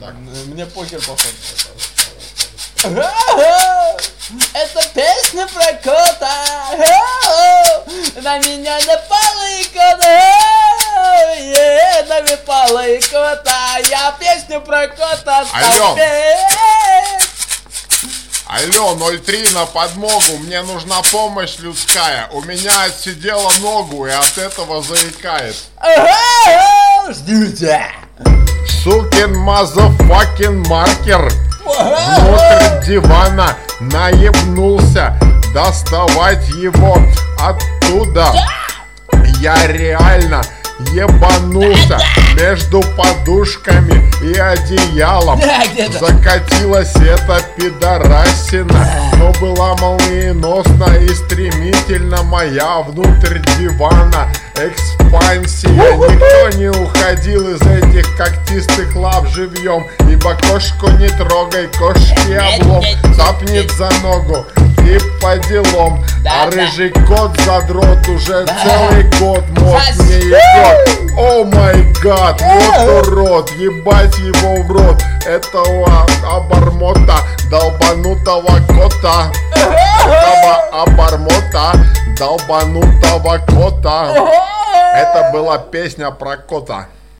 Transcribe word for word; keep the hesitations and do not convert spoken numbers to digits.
Так. Мне похер, походу. Это песня про кота. На меня напала и кота. Напала и кота. Я песню про кота стал петь. Алло, ноль три на подмогу, мне нужна помощь людская. У меня отсидела ногу и от этого заикает. Ждите. Сукин мазафакин маркер внутрь дивана наебнулся. Доставать его оттуда я реально ебанулся. Между подушками и одеялом закатилась эта пидорасина, но была молниеносна и стремительно моя внутрь дивана экспансия. Никто не уходил из этих когтистых лап живьем, ибо кошку не трогай, кошки облом цапнет за ногу и по делам. А рыжий кот задрот уже целый год мозг не ебет. О май гад, вот урод, ебать его в рот этого обормота, долбанутого кота. Этого обормота, долбанутого кота. Это была песня про кота.